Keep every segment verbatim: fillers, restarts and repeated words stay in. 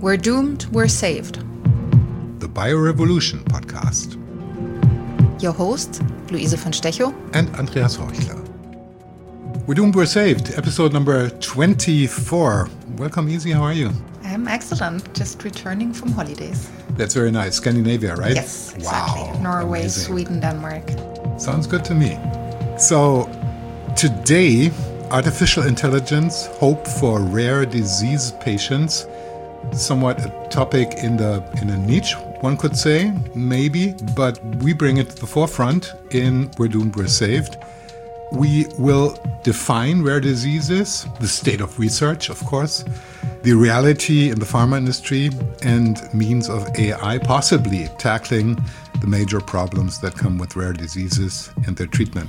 We're doomed, we're saved. The Biorevolution podcast. Your host, Luise von Stechow. And Andreas Horchler. We're doomed, we're saved. Episode number twenty-four. Welcome, Easy. How are you? I'm excellent. Just returning from holidays. That's very nice. Scandinavia, right? Yes, exactly. Wow. Norway, Amazing. Sweden, Denmark. Sounds good to me. So, today, artificial intelligence, hope for rare disease patients. Somewhat a topic in the in a niche, one could say, maybe, but we bring it to the forefront in We're Doomed, We're Saved. We will define rare diseases, the state of research, of course, the reality in the pharma industry, and means of A I possibly tackling the major problems that come with rare diseases and their treatment.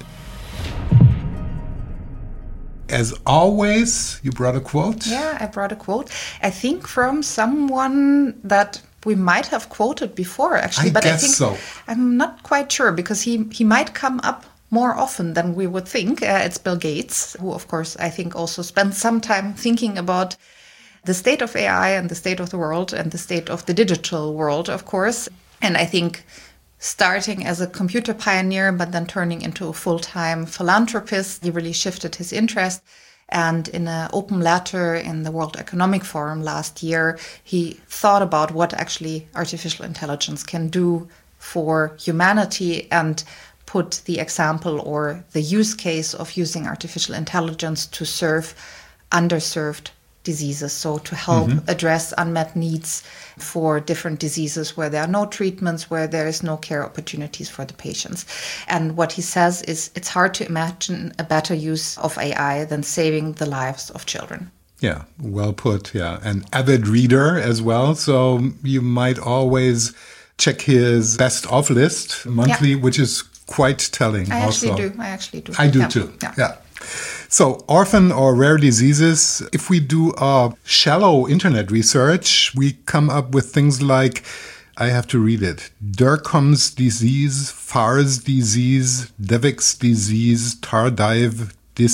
As always, you brought a quote? Yeah, I brought a quote. I think from someone that we might have quoted before, actually. I but guess I think so. I'm not quite sure because he, he might come up more often than we would think. Uh, it's Bill Gates, who, of course, I think also spent some time thinking about the state of A I and the state of the world and the state of the digital world, of course. And I think starting as a computer pioneer, but then turning into a full-time philanthropist, he really shifted his interest. And in an open letter in the World Economic Forum last year, he thought about what actually artificial intelligence can do for humanity and put the example or the use case of using artificial intelligence to serve underserved diseases, so to help mm-hmm. address unmet needs for different diseases where there are no treatments, where there is no care opportunities for the patients. And what he says is it's hard to imagine a better use of A I than saving the lives of children. Yeah, well put. Yeah, an avid reader as well, so you might always check his best of list monthly, yeah. which is quite telling. I also. actually do. I actually do. I do yeah. too. Yeah. yeah. So orphan or rare diseases, if we do a shallow internet research, we come up with things like, I have to read it, Dercom's disease, Farr's disease, Devick's disease, Tardive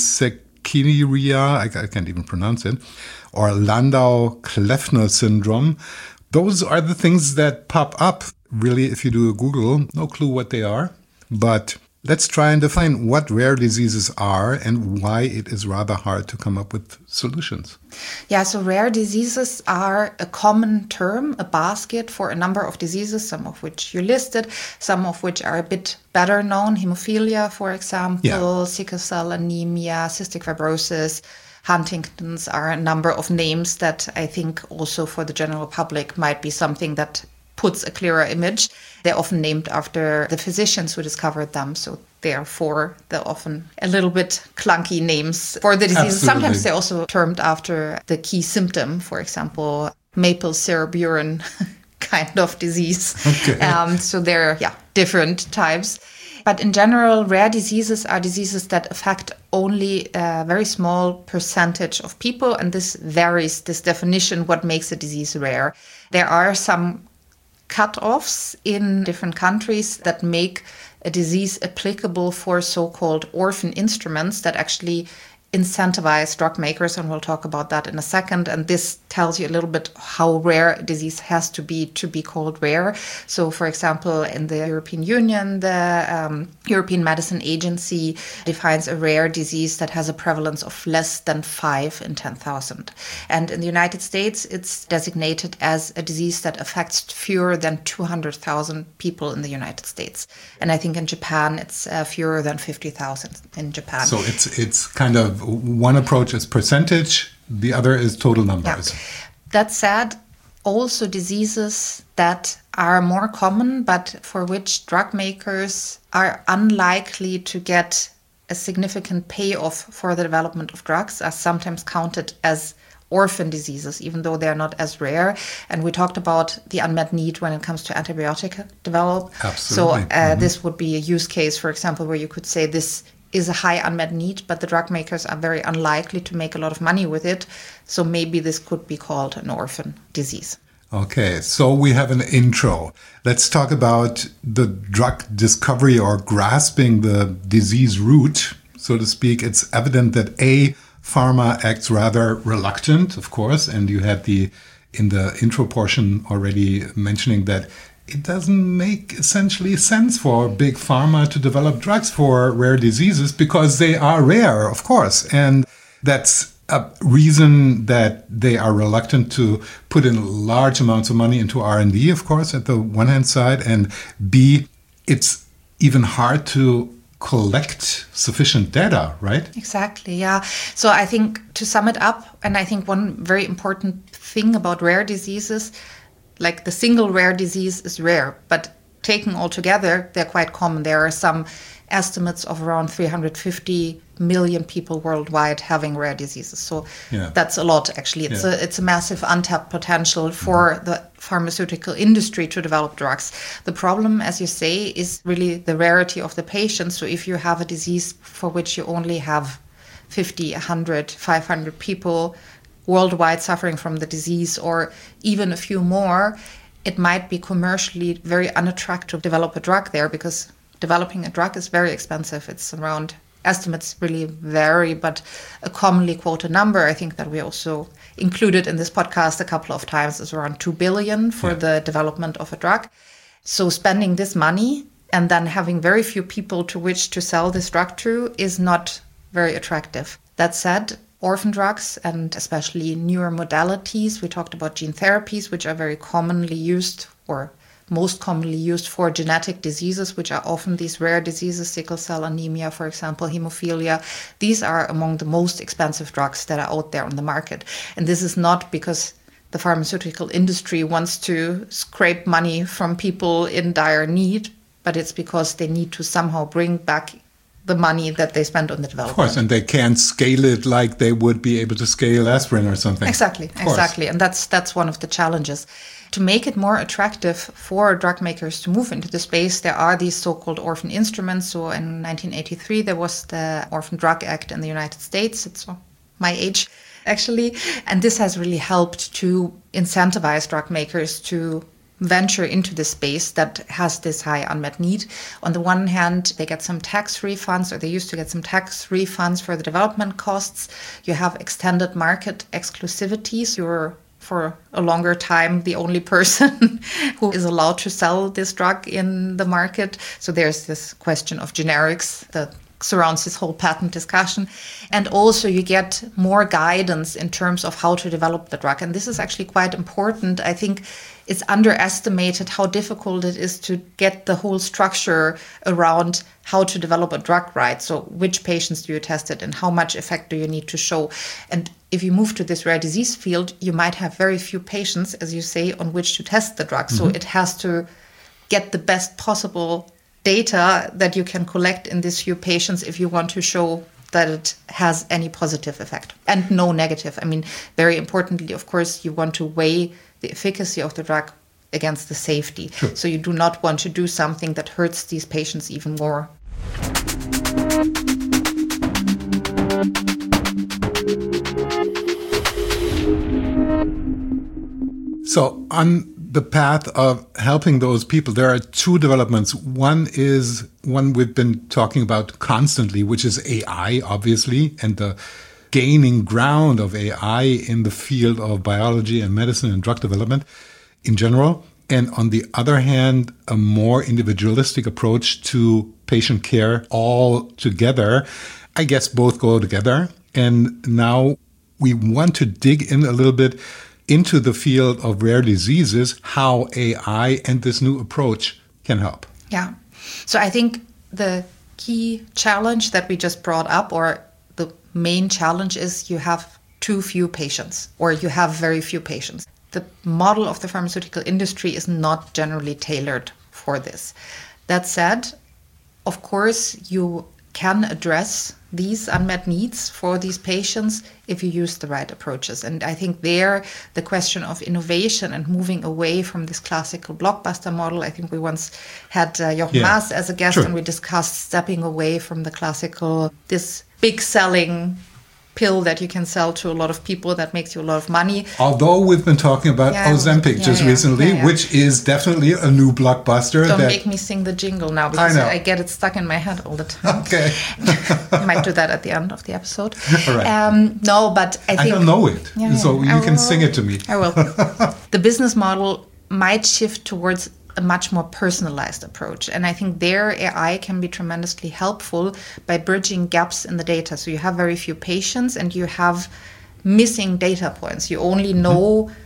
dysequiria, I, I can't even pronounce it, or Landau-Kleffner syndrome. Those are the things that pop up. Really, if you do a Google, no clue what they are, but let's try and define what rare diseases are and why it is rather hard to come up with solutions. Yeah, so rare diseases are a common term, a basket for a number of diseases, some of which you listed, some of which are a bit better known. Hemophilia, for example, yeah. sickle cell anemia, cystic fibrosis, Huntington's are a number of names that I think also for the general public might be something that puts a clearer image. They're often named after the physicians who discovered them. So therefore, they're often a little bit clunky names for the disease. Absolutely. Sometimes they're also termed after the key symptom, for example, maple syrup urine kind of disease. Okay. Um, so they're yeah, different types. But in general, rare diseases are diseases that affect only a very small percentage of people. And this varies, this definition, what makes a disease rare. There are some cut-offs in different countries that make a disease applicable for so-called orphan instruments that actually incentivize drug makers, and we'll talk about that in a second. And this tells you a little bit how rare a disease has to be to be called rare. So, for example, in the European Union, the um, European Medicine Agency defines a rare disease that has a prevalence of less than five in ten thousand. And in the United States, it's designated as a disease that affects fewer than two hundred thousand people in the United States. And I think in Japan, it's uh, fewer than fifty thousand in Japan. So it's it's kind of one approach is percentage, the other is total numbers. Yeah. That said, also diseases that are more common, but for which drug makers are unlikely to get a significant payoff for the development of drugs are sometimes counted as orphan diseases, even though they're not as rare. And we talked about the unmet need when it comes to antibiotic development. Absolutely. So uh, mm-hmm. this would be a use case, for example, where you could say this is a high unmet need, but the drug makers are very unlikely to make a lot of money with it. So maybe this could be called an orphan disease. Okay, so we have an intro. Let's talk about the drug discovery or grasping the disease root, so to speak. It's evident that A, pharma acts rather reluctant, of course, and you had the in the intro portion already mentioning that it doesn't make essentially sense for big pharma to develop drugs for rare diseases because they are rare, of course. And that's a reason that they are reluctant to put in large amounts of money into R and D, of course, at the one hand side. And B, it's even hard to collect sufficient data, right? Exactly, yeah. So I think to sum it up, and I think one very important thing about rare diseases, like the single rare disease is rare, but taken all together, they're quite common. There are some estimates of around three hundred fifty million people worldwide having rare diseases. So yeah. that's a lot, actually. It's, yeah. a, it's a massive untapped potential for mm-hmm. the pharmaceutical industry to develop drugs. The problem, as you say, is really the rarity of the patient. So if you have a disease for which you only have fifty, one hundred, five hundred people worldwide suffering from the disease, or even a few more, it might be commercially very unattractive to develop a drug there, because developing a drug is very expensive. It's around, estimates really vary, but a commonly quoted number, I think that we also included in this podcast a couple of times, is around two billion for yeah. the development of a drug. So spending this money and then having very few people to which to sell this drug to is not very attractive. That said, orphan drugs and especially newer modalities, we talked about gene therapies, which are very commonly used or most commonly used for genetic diseases, which are often these rare diseases, sickle cell anemia, for example, hemophilia. These are among the most expensive drugs that are out there on the market. And this is not because the pharmaceutical industry wants to scrape money from people in dire need, but it's because they need to somehow bring back the money that they spend on the development. Of course, and they can't scale it like they would be able to scale aspirin or something. Exactly, exactly. And that's that's one of the challenges. To make it more attractive for drug makers to move into the space, there are these so-called orphan instruments. So in nineteen eighty-three, there was the Orphan Drug Act in the United States. It's my age, actually. And this has really helped to incentivize drug makers to venture into the space that has this high unmet need. On the one hand, they get some tax refunds, or they used to get some tax refunds for the development costs. You have extended market exclusivities. You're for a longer time the only person who is allowed to sell this drug in the market. So there's this question of generics that surrounds this whole patent discussion. And also you get more guidance in terms of how to develop the drug. And this is actually quite important. I think it's underestimated how difficult it is to get the whole structure around how to develop a drug right. So which patients do you test it and how much effect do you need to show? And if you move to this rare disease field, you might have very few patients, as you say, on which to test the drug. Mm-hmm. So it has to get the best possible data that you can collect in these few patients if you want to show that it has any positive effect and no negative. I mean, very importantly, of course, you want to weigh the efficacy of the drug against the safety. Sure. So you do not want to do something that hurts these patients even more. So on the path of helping those people, there are two developments. One is one we've been talking about constantly, which is A I, obviously, and the gaining ground of A I in the field of biology and medicine and drug development in general. And on the other hand, a more individualistic approach to patient care all together. I guess both go together. And now we want to dig in a little bit into the field of rare diseases, how A I and this new approach can help. Yeah. So I think the key challenge that we just brought up, or the main challenge, is you have too few patients, or you have very few patients. The model of the pharmaceutical industry is not generally tailored for this. That said, of course, you can address these unmet needs for these patients if you use the right approaches. And I think there, the question of innovation and moving away from this classical blockbuster model, I think we once had uh, Jochen yeah. Maas as a guest, sure. and we discussed stepping away from the classical, this big selling pill that you can sell to a lot of people that makes you a lot of money. Although we've been talking about Yeah, Ozempic yeah, just yeah, recently, yeah, yeah. which is definitely a new blockbuster. Don't that... make me sing the jingle now because I I, know. get it stuck in my head all the time. Okay. I might do that at the end of the episode. All right. Um, no, but I think... I don't know it, Yeah, so yeah. you I can will. sing it to me. I will. The business model might shift towards a much more personalized approach. And I think there A I can be tremendously helpful by bridging gaps in the data. So you have very few patients and you have missing data points. You only know mm-hmm.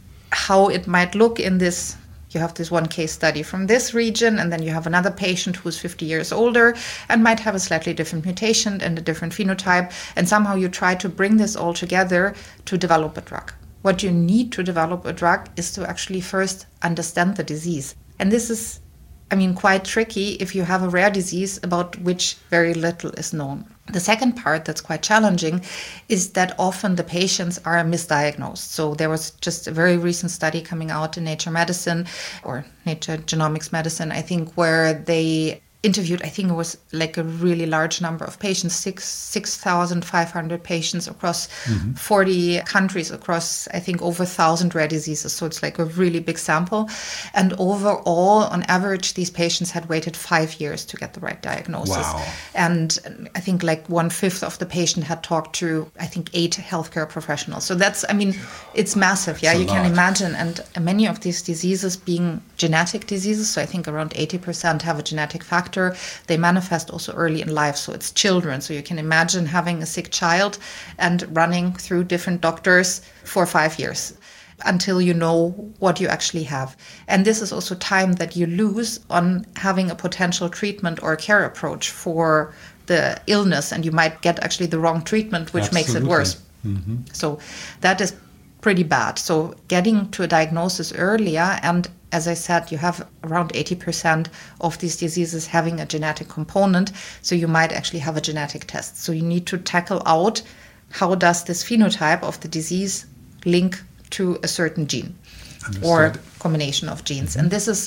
how it might look in this. You have this one case study from this region, and then you have another patient who's fifty years older and might have a slightly different mutation and a different phenotype. And somehow you try to bring this all together to develop a drug. What you need to develop a drug is to actually first understand the disease. And this is, I mean, quite tricky if you have a rare disease about which very little is known. The second part that's quite challenging is that often the patients are misdiagnosed. So there was just a very recent study coming out in Nature Medicine or Nature Genomics Medicine, I think, where they interviewed, I think it was like a really large number of patients, six six thousand five hundred patients across mm-hmm. forty countries, across I think over a thousand rare diseases. So it's like a really big sample. And overall, on average, these patients had waited five years to get the right diagnosis. Wow. And I think like one fifth of the patient had talked to, I think, eight healthcare professionals. So that's, I mean, it's massive. Yeah, it's you can lot. imagine. And many of these diseases being genetic diseases, so I think around eighty percent have a genetic factor. They manifest also early in life, so it's children. So you can imagine having a sick child and running through different doctors for five years until you know what you actually have. And this is also time that you lose on having a potential treatment or care approach for the illness, and you might get actually the wrong treatment, which Absolutely. makes it worse. Mm-hmm. So that is pretty bad. So getting to a diagnosis earlier, and as I said, you have around eighty percent of these diseases having a genetic component, so you might actually have a genetic test. So you need to tackle out how does this phenotype of the disease link to a certain gene Understood. or combination of genes. Mm-hmm. And this is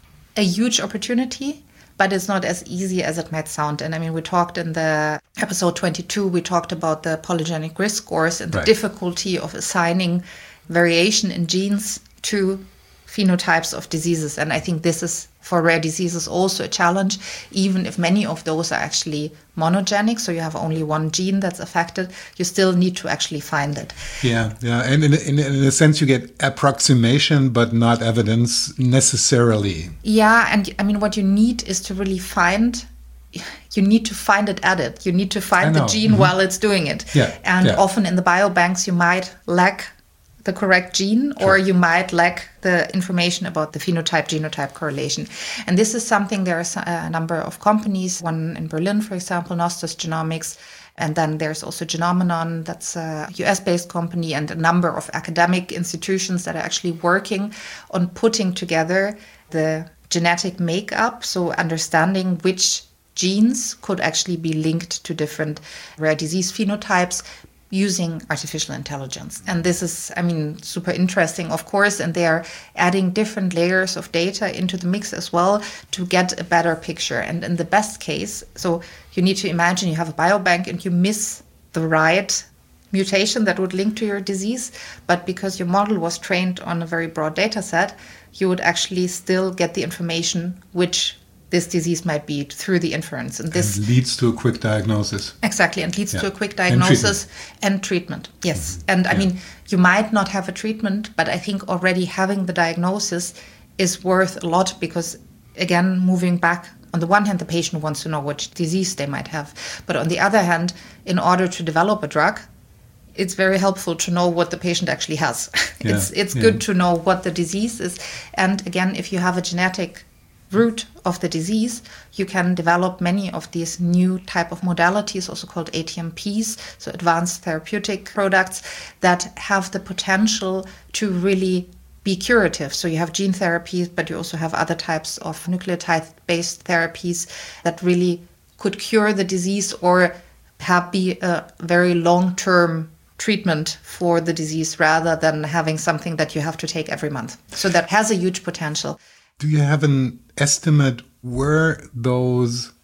a huge opportunity, but it's not as easy as it might sound. And I mean, we talked in the episode twenty-two, we talked about the polygenic risk scores and the right. difficulty of assigning variation in genes to phenotypes of diseases. And I think this is, for rare diseases, also a challenge, even if many of those are actually monogenic, so you have only one gene that's affected, you still need to actually find it. Yeah, yeah. And in, in, in a sense, you get approximation, but not evidence necessarily. Yeah, and I mean, what you need is to really find... You need to find it at it. You need to find the gene mm-hmm. while it's doing it. Yeah, and yeah. often in the biobanks, you might lack the correct gene, or sure. you might lack the information about the phenotype-genotype correlation. And this is something, there are a number of companies, one in Berlin, for example, Nostos Genomics, and then there's also Genomenon, that's a U S-based company, and a number of academic institutions that are actually working on putting together the genetic makeup, so understanding which genes could actually be linked to different rare disease phenotypes using artificial intelligence. And this is, I mean, super interesting, of course, and they are adding different layers of data into the mix as well to get a better picture. And in the best case, so you need to imagine you have a biobank and you miss the right mutation that would link to your disease, but because your model was trained on a very broad data set, you would actually still get the information which this disease might be through the inference. And this and leads to a quick diagnosis. Exactly, and leads yeah. to a quick diagnosis and treatment. And treatment. Yes. Mm-hmm. And I yeah. mean, you might not have a treatment, but I think already having the diagnosis is worth a lot because, again, moving back, on the one hand, the patient wants to know which disease they might have. But on the other hand, in order to develop a drug, it's very helpful to know what the patient actually has. Yeah. it's it's yeah. good to know what the disease is. And again, if you have a genetic root of the disease, you can develop many of these new type of modalities, also called A T M Ps, so advanced therapeutic products, that have the potential to really be curative. So you have gene therapies, but you also have other types of nucleotide-based therapies that really could cure the disease or have be a very long-term treatment for the disease rather than having something that you have to take every month. So that has a huge potential. Do you have an estimate where those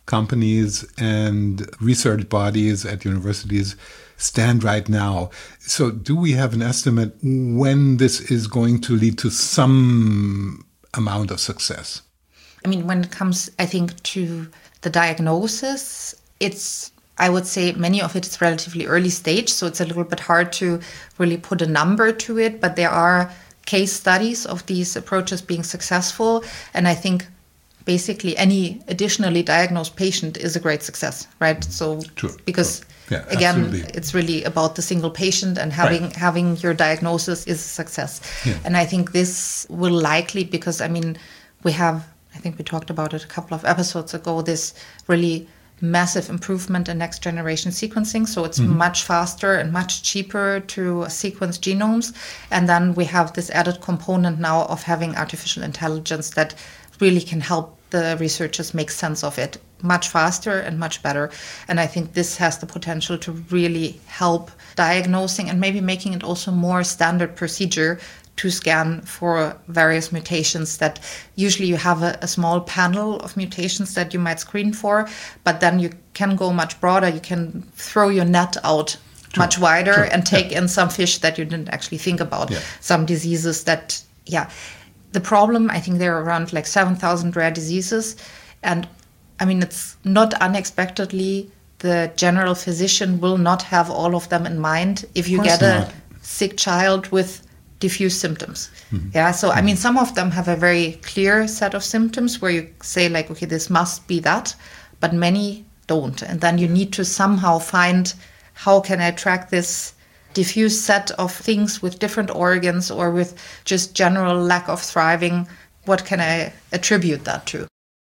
companies and research bodies at universities stand right now. So do we have an estimate when this is going to lead to some amount of success? I mean, when it comes, I think, to the diagnosis, it's, I would say many of it is relatively early stage, so it's a little bit hard to really put a number to it, but there are case studies of these approaches being successful, and I think basically any additionally diagnosed patient is a great success, right? So True. because Yeah, again, absolutely. it's really about the single patient, and having Right. having your diagnosis is a success. Yeah. And I think this will likely, because I mean, we have, I think we talked about it a couple of episodes ago, this really massive improvement in next generation sequencing. So it's mm-hmm. much faster and much cheaper to sequence genomes. And then we have this added component now of having artificial intelligence that really can help the researchers make sense of it much faster and much better. And I think this has the potential to really help diagnosing and maybe making it also more standard procedure to scan for various mutations that usually you have a, a small panel of mutations that you might screen for, but then you can go much broader. You can throw your net out True. much wider True. and take yeah. in some fish that you didn't actually think about, yeah. some diseases that, yeah. The problem, I think there are around like seven thousand rare diseases. And I mean, it's not unexpectedly, the general physician will not have all of them in mind if you get a not. sick child with diffuse symptoms. Mm-hmm. Yeah, so mm-hmm. I mean, some of them have a very clear set of symptoms where you say like, okay, this must be that, but many don't. And then you need to somehow find, how can I track this diffuse set of things with different organs or with just general lack of thriving? What can I attribute that to?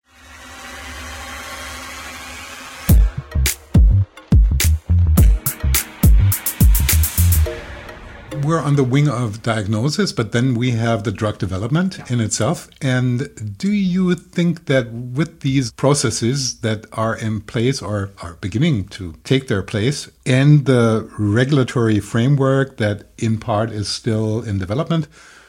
We're on the wing of diagnosis, but then we have the drug development in itself. And do you think that with these processes that are in place or are beginning to take their place, and the regulatory framework that in part is still in development,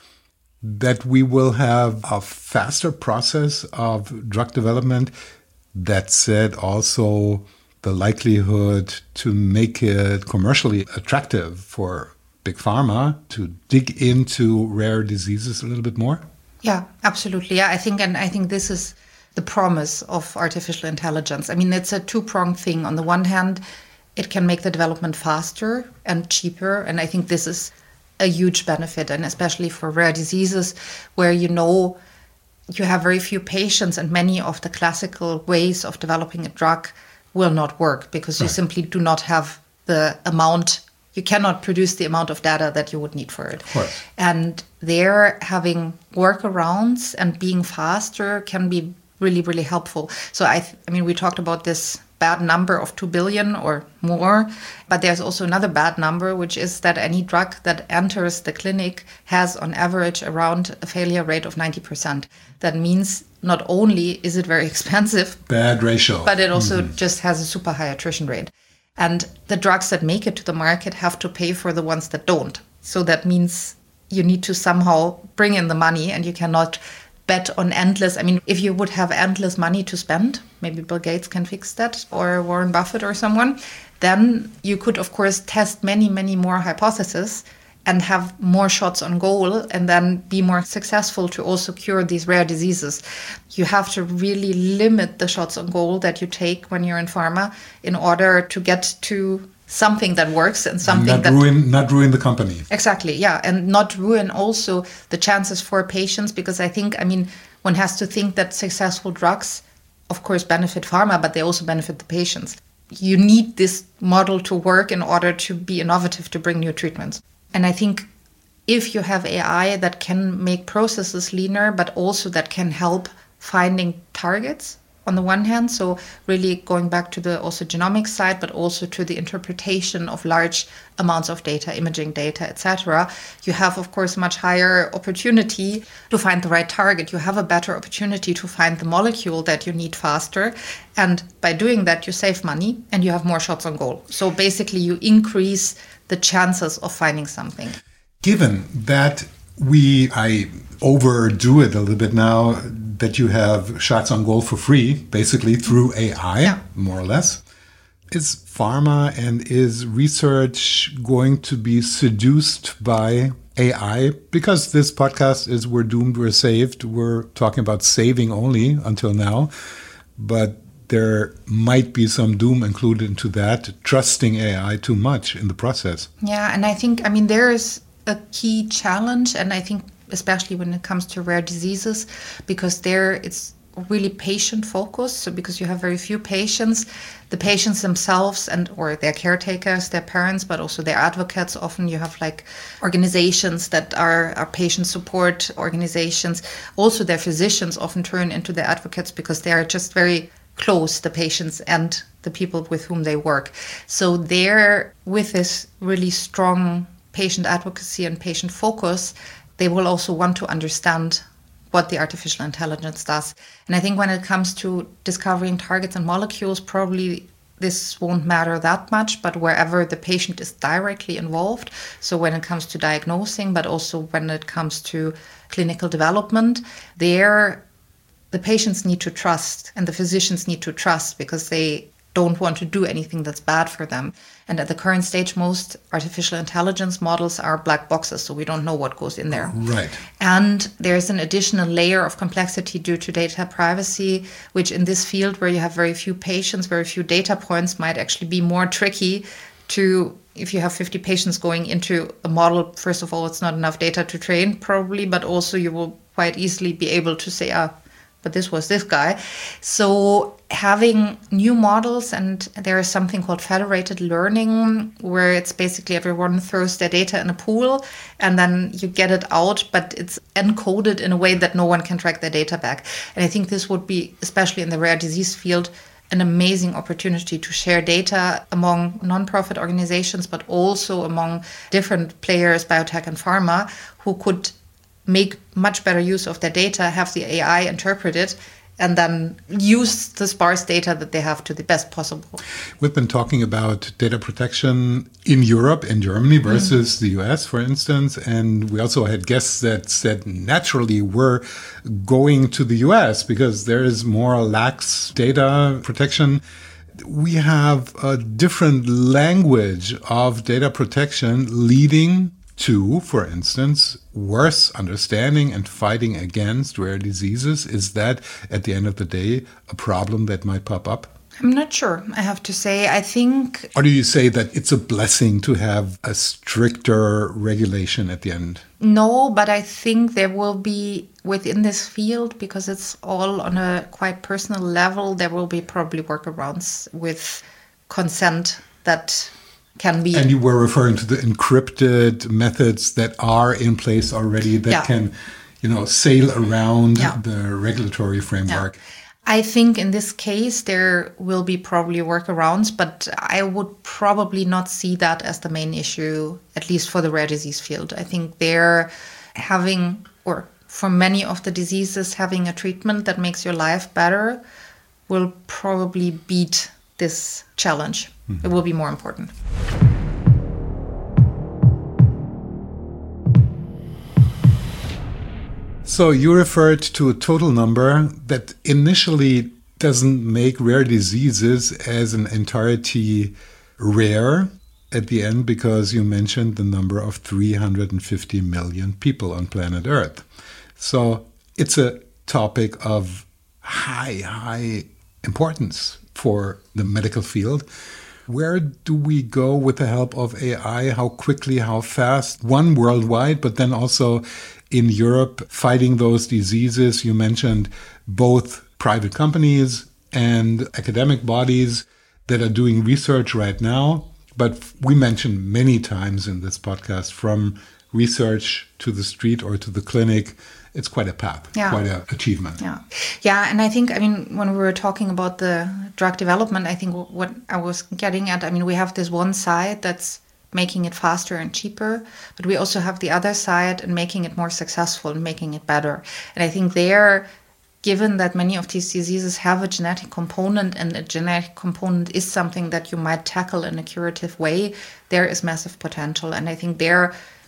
that we will have a faster process of drug development? That said, also the likelihood to make it commercially attractive for Big Pharma to dig into rare diseases a little bit more? Yeah, absolutely. Yeah, I think, and I think this is the promise of artificial intelligence. I mean, it's a two-pronged thing. On the one hand, it can make the development faster and cheaper, and I think this is a huge benefit, and especially for rare diseases where you know you have very few patients, and many of the classical ways of developing a drug will not work because you right. simply do not have the amount. You cannot produce the amount of data that you would need for it. And there, having workarounds and being faster can be really, really helpful. So I, th- I mean, we talked about this bad number of two billion or more, but there's also another bad number, which is that any drug that enters the clinic has on average around a failure rate of ninety percent. That means not only is it very expensive, bad ratio, but it also mm-hmm. just has a super high attrition rate. And the drugs that make it to the market have to pay for the ones that don't. So that means you need to somehow bring in the money, and you cannot bet on endless. I mean, if you would have endless money to spend, maybe Bill Gates can fix that, or Warren Buffett or someone, then you could, of course, test many, many more hypotheses and have more shots on goal, and then be more successful to also cure these rare diseases. You have to really limit the shots on goal that you take when you're in pharma in order to get to something that works and something and not that... ruin, not ruin the company. Exactly, yeah, and not ruin also the chances for patients, because I think, I mean, one has to think that successful drugs, of course, benefit pharma, but they also benefit the patients. You need this model to work in order to be innovative, to bring new treatments. And I think if you have A I that can make processes leaner, but also that can help finding targets on the one hand, so really going back to the also genomic side, but also to the interpretation of large amounts of data, imaging data, et cetera, you have, of course, much higher opportunity to find the right target. You have a better opportunity to find the molecule that you need faster. And by doing that, you save money and you have more shots on goal. So basically, you increase the chances of finding something. Given that We, I overdo it a little bit now that you have shots on goal for free, basically through A I, yeah. more or less. Is pharma and is research going to be seduced by A I? Because this podcast is We're Doomed, We're Saved. We're talking about saving only until now. But there might be some doom included into that, trusting A I too much in the process. Yeah, and I think, I mean, there is a key challenge, and I think especially when it comes to rare diseases, because there it's really patient focused. So because you have very few patients, the patients themselves and or their caretakers, their parents, but also their advocates. Often you have like organizations that are, are patient support organizations. Also their physicians often turn into their advocates because they are just very close, the patients and the people with whom they work. So there, with this really strong patient advocacy and patient focus, they will also want to understand what the artificial intelligence does. And I think when it comes to discovering targets and molecules, probably this won't matter that much, but wherever the patient is directly involved, so when it comes to diagnosing, but also when it comes to clinical development, there the patients need to trust and the physicians need to trust because they don't want to do anything that's bad for them. And at the current stage, most artificial intelligence models are black boxes, so we don't know what goes in there. Right. And there's an additional layer of complexity due to data privacy, which in this field where you have very few patients, very few data points, might actually be more tricky to, if you have fifty patients going into a model, first of all, it's not enough data to train probably, but also you will quite easily be able to say, ah, but this was this guy. So having new models, and there is something called federated learning, where it's basically everyone throws their data in a pool and then you get it out, but it's encoded in a way that no one can track their data back. And I think this would be, especially in the rare disease field, an amazing opportunity to share data among nonprofit organizations, but also among different players, biotech and pharma, who could make much better use of their data, have the A I interpret it, and then use the sparse data that they have to the best possible. We've been talking about data protection in Europe, in Germany versus mm. the U S, for instance. And we also had guests that said naturally we're going to the U S because there is more lax data protection. We have a different language of data protection leading to, for instance, worse understanding and fighting against rare diseases. Is that, at the end of the day, a problem that might pop up? I'm not sure, I have to say. I think... Or do you say that it's a blessing to have a stricter regulation at the end? No, but I think there will be, within this field, because it's all on a quite personal level, there will be probably workarounds with consent that can be. And you were referring to the encrypted methods that are in place already that yeah. can, you know, sail around yeah. the regulatory framework. Yeah. I think in this case there will be probably workarounds, but I would probably not see that as the main issue, at least for the rare disease field. I think they're having, or for many of the diseases, having a treatment that makes your life better will probably beat this challenge. Mm-hmm. It will be more important. So you referred to a total number that initially doesn't make rare diseases as an entirety rare at the end, because you mentioned the number of three hundred fifty million people on planet Earth. So it's a topic of high, high importance for the medical field. Where do we go with the help of A I? How quickly, how fast? One, worldwide, but then also in Europe, fighting those diseases. You mentioned both private companies and academic bodies that are doing research right now. But we mentioned many times in this podcast, from research to the street or to the clinic, it's quite a path, yeah. quite an achievement. Yeah, yeah, and I think, I mean, when we were talking about the drug development, I think what I was getting at, I mean, we have this one side that's making it faster and cheaper, but we also have the other side and making it more successful and making it better. And I think there, given that many of these diseases have a genetic component, and a genetic component is something that you might tackle in a curative way, there is massive potential. And I think there,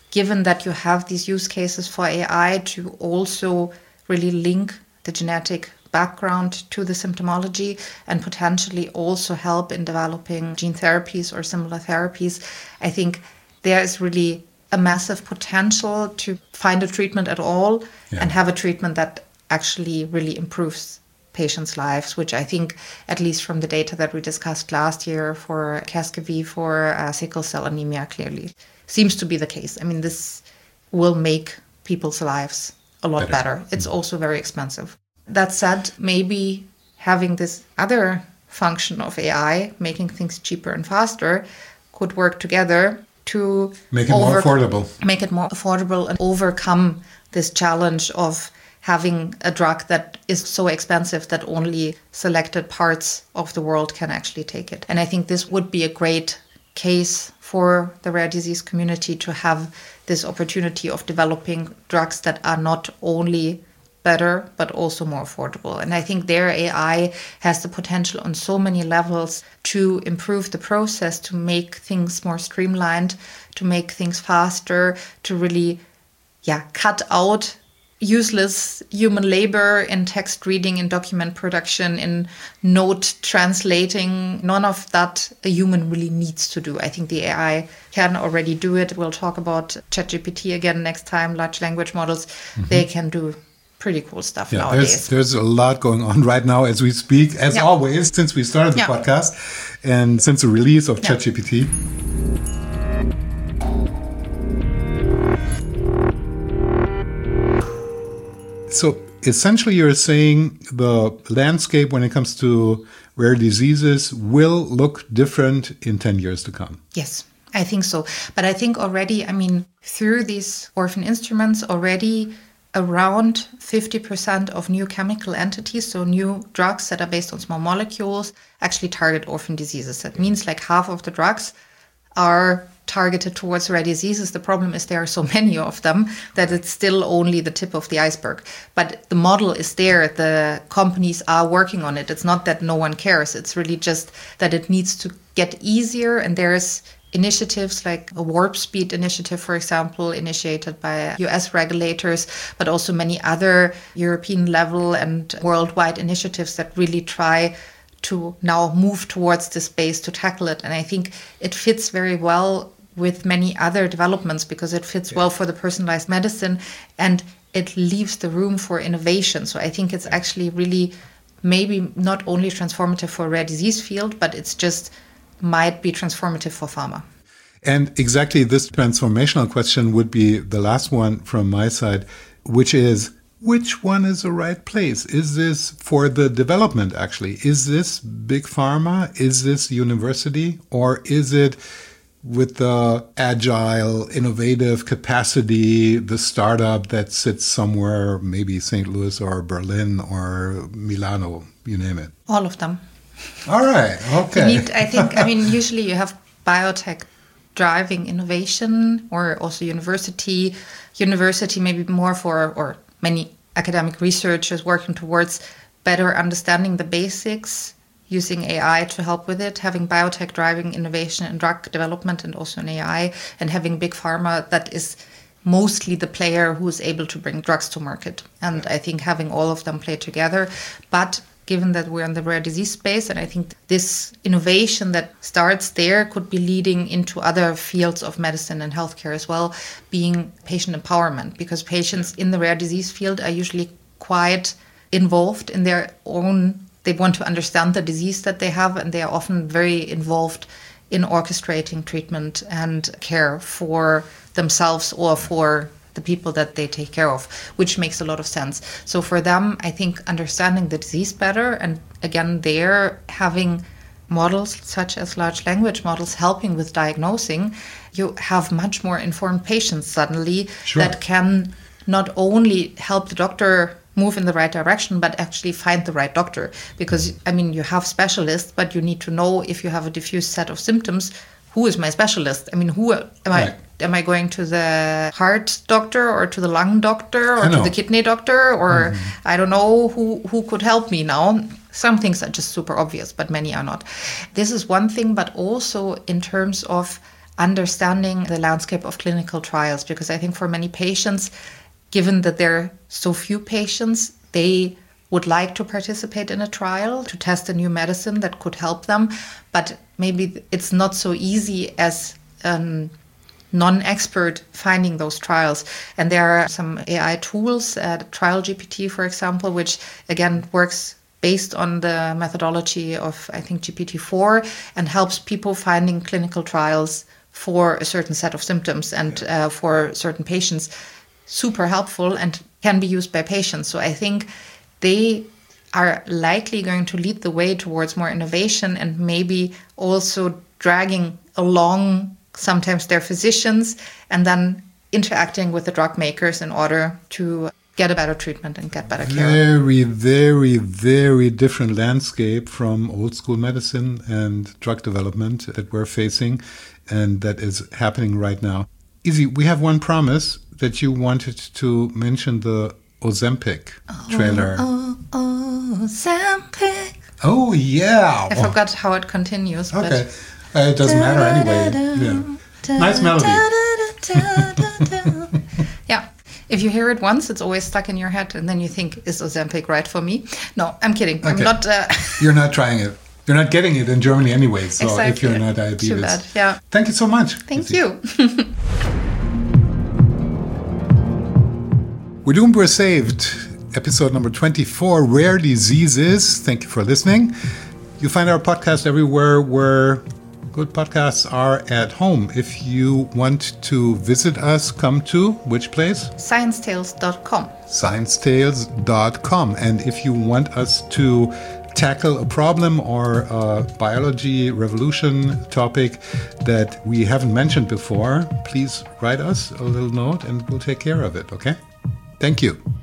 given that you have these use cases for A I to also really link the genetic background to the symptomology and potentially also help in developing gene therapies or similar therapies, I think there is really a massive potential to find a treatment at all yeah. and have a treatment that actually really improves patients' lives, which I think, at least from the data that we discussed last year for Casgevy for uh, sickle cell anemia, clearly seems to be the case. I mean, this will make people's lives a lot better. better. It's mm-hmm. also very expensive. That said, maybe having this other function of A I, making things cheaper and faster, could work together to make it over- more affordable. Make it more affordable and overcome this challenge of having a drug that is so expensive that only selected parts of the world can actually take it. And I think this would be a great case for the rare disease community to have this opportunity of developing drugs that are not only better, but also more affordable. And I think their A I has the potential on so many levels to improve the process, to make things more streamlined, to make things faster, to really, yeah, cut out useless human labor in text reading, in document production, in note translating. None of that a human really needs to do. I think the A I can already do it. We'll talk about ChatGPT again next time, large language models. Mm-hmm. They can do pretty cool stuff yeah, nowadays. There's, there's a lot going on right now as we speak, as yeah. always, since we started the yeah. podcast and since the release of yeah. ChatGPT. So essentially you're saying the landscape when it comes to rare diseases will look different in ten years to come. Yes, I think so. But I think already, I mean, through these orphan instruments already, around fifty percent of new chemical entities, so new drugs that are based on small molecules, actually target orphan diseases. That means like half of the drugs are targeted towards rare diseases. The problem is there are so many of them that it's still only the tip of the iceberg. But the model is there. The companies are working on it. It's not that no one cares. It's really just that it needs to get easier. And there's initiatives like a Warp Speed initiative, for example, initiated by U S regulators, but also many other European level and worldwide initiatives that really try to now move towards this space to tackle it. And I think it fits very well with many other developments because it fits yeah. well for the personalized medicine and it leaves the room for innovation. So I think it's actually really maybe not only transformative for a rare disease field, but it's just might be transformative for pharma. And exactly this transformational question would be the last one from my side, which is, which one is the right place? Is this for the development, actually? Is this big pharma? Is this university? Or is it with the agile, innovative capacity, the startup that sits somewhere, maybe Saint Louis or Berlin or Milano, you name it? All of them. All right. Okay. You need, I think, I mean, usually you have biotech driving innovation or also university, university maybe more for, or many academic researchers working towards better understanding the basics, using A I to help with it, having biotech driving innovation in drug development and also in A I, and having big pharma that is mostly the player who is able to bring drugs to market. And I think having all of them play together, but given that we're in the rare disease space, and I think this innovation that starts there could be leading into other fields of medicine and healthcare as well, being patient empowerment, because patients in the rare disease field are usually quite involved in their own, they want to understand the disease that they have, and they are often very involved in orchestrating treatment and care for themselves or for the people that they take care of, which makes a lot of sense. So for them, I think understanding the disease better, and again, they're having models such as large language models helping with diagnosing, you have much more informed patients suddenly sure. that can not only help the doctor move in the right direction, but actually find the right doctor. Because, I mean, you have specialists, but you need to know if you have a diffuse set of symptoms, who is my specialist? I mean, who am I? Right. Am I going to the heart doctor or to the lung doctor or to the kidney doctor? Or mm-hmm. I don't know who, who could help me now. Some things are just super obvious, but many are not. This is one thing, but also in terms of understanding the landscape of clinical trials, because I think for many patients, given that there are so few patients, they would like to participate in a trial to test a new medicine that could help them, but maybe it's not so easy as um, non-expert finding those trials. And there are some A I tools, uh, Trial G P T, for example, which again works based on the methodology of, I think, G P T four, and helps people finding clinical trials for a certain set of symptoms and uh, for certain patients. Super helpful and can be used by patients. So I think they are likely going to lead the way towards more innovation, and maybe also dragging along sometimes their physicians, and then interacting with the drug makers in order to get a better treatment and get better care. Very, very, very different landscape from old school medicine and drug development that we're facing and that is happening right now. Izzy, we have one promise that you wanted to mention the Ozempic trailer. Oh, oh, Ozempic. Oh, yeah. I forgot how it continues. Okay. But Uh, it doesn't matter anyway. Yeah. Nice melody. Yeah. If you hear it once, it's always stuck in your head, and then you think, is Ozempic right for me? No, I'm kidding. Okay. I'm not. Uh... You're not trying it. You're not getting it in Germany anyway. So exactly. If you're not diabetes. Too bad. Yeah. Thank you so much. Thank you. We're doomed, we're saved. Episode number twenty-four, Rare Diseases. Thank you for listening. You find our podcast everywhere where good podcasts are at home. If you want to visit us, come to which place? science tales dot com. science tales dot com. And if you want us to tackle a problem or a biology revolution topic that we haven't mentioned before, please write us a little note and we'll take care of it, okay? Thank you.